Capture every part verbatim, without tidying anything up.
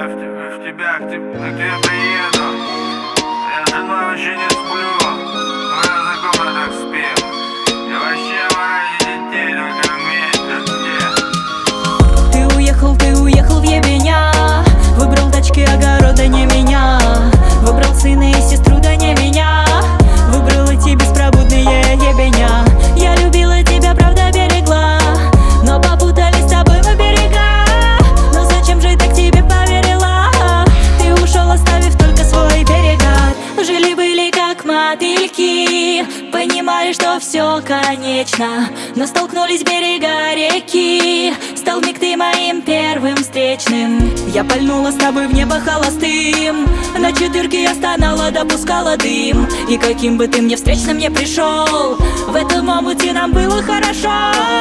Я в тебе, в тебя, к тебе, к тебе приеду. Я с женой вообще не сплю. Мы знакомы так спим. Я вообще ради детей только вместе. Ты уехал, ты уехал в ебеня. Выбрал дачки, огорода, не меня. Выбрал сына и сестру, да не меня. Выбрал эти беспробудные ебеня. Я любила тебя, правда берегла, но попутались с тобой мы берега. Но зачем же так тебе поверила? Ты ушел, оставив только свой берега. Жили-были как мотыльки, понимали, что все конечно, но столкнулись берега реки. Стал миг ты моим первым встречным. Я пальнула с тобой в небо холостым. На четырке я стонала, допускала дым. И каким бы ты мне встречным не пришел, в этом омуте нам было хорошо.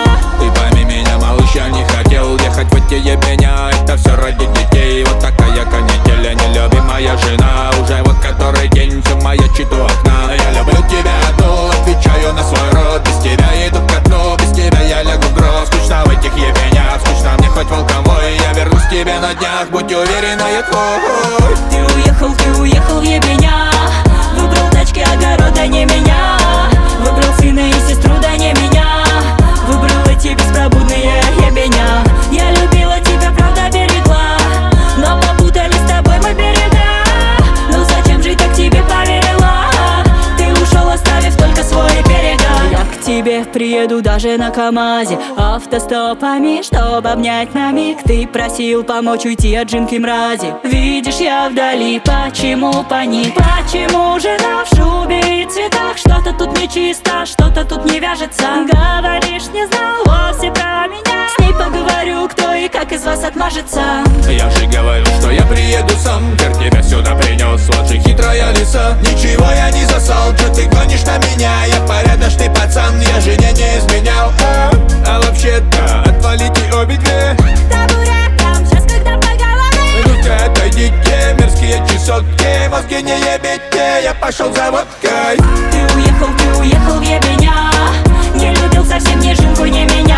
Ты пойми меня, малыш, я не хотел ехать в эти ебеня. Это все ради детей, вот такая канитель. Я нелюбимая жена, уже вот который день все маячит у окна. Я люблю тебя одну, отвечаю на свой род. Без тебя иду ко дну, без тебя я лягу в гроб. Скучно в этих ебенях, скучно мне хоть волковой. Я вернусь к тебе на днях, будь уверена, я твой. Ты уехал, ты уехал в ебеня. Выбрал дачки, огорода, не меня. Выбрал сына и сестру, да не меня. Выбрал эти беспробудные ебеня. Я любила тебя, правда берегла, но попутали с тобой мы берега. Ну зачем же так тебе поверила? Ты ушел, оставив только свой берега. Я к тебе приеду даже на КамАЗе, автостопами, чтобы обнять на миг. Ты просил помочь уйти от жинки мрази. Видишь, я вдали, почему паник? Почему жена в шубе и цветах? Что-то тут нечисто, что-то тут не вяжется. Говоришь, не знал вовсе про меня. С ней поговорю, кто и как из вас отмажется. Я же говорю, что я приеду сам. Черт тебя сюда принес, вот же хитрая лиса. Ничего я не засал, что ты гонишь на меня? Я порядочный пацан, я жене не изменял. А, а вообще-то отвалите обе две. Табуретом, сейчас когда по голове. Ну-ка отойдите, мерзкие чесотки. Мозги не ебите, я пошел за водкой. Ты уехал, ты уехал в ебеня. Не любил совсем ни жинку, ни меня.